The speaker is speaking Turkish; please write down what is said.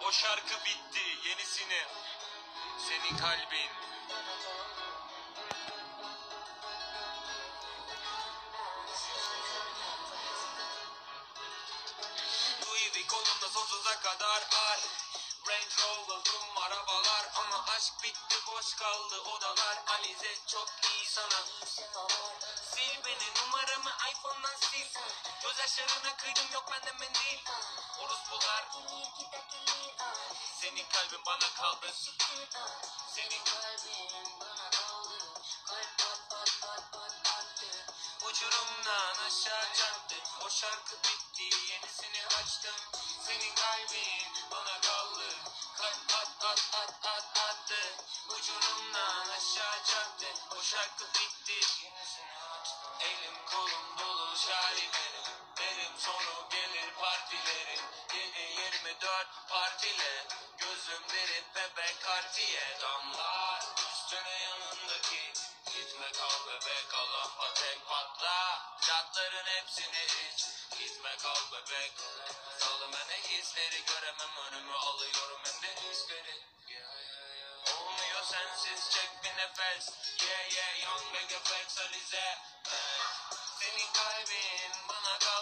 O şarkı bitti, yenisini. Senin kalbin. Louis V kolumda sonsuza kadar var. Range Rover'ım arabalar ama aşk bitti, boş kaldı odalar. Alize çok iyi sana. Sil beni, numaramı iPhone'dan sil. Gözyaşlarına kıydım, yok bende mendil. Orospular. Senin kalbin bana kaldı. Senin kalbin bana kaldı. Kalp pat pat pat pat attı. Uçurumdan aşağı çarptı. O şarkı bitti, yenisini açtım. Senin kalbin bana kaldı. Kalp pat pat pat pat attı. Uçurumdan aşağı çarptı. O şarkı bitti, yenisini açtım. Elim kolum dolu şarkılarım. Benim sonu gelir partilerin. 7-24 partile. Gözüm derin bebek kartiye. Damlar üstüne yanındaki. Gitme kal bebek, Allah'a tek patla. Şartların hepsini iç. Gitme kal bebek. Salım ne hisleri göremem, önümü alıyorum hem de hisleri. Olmuyor sensiz, çek bir nefes. Yeah yeah, young mega flex Alize. Senin kalbin bana kaldı.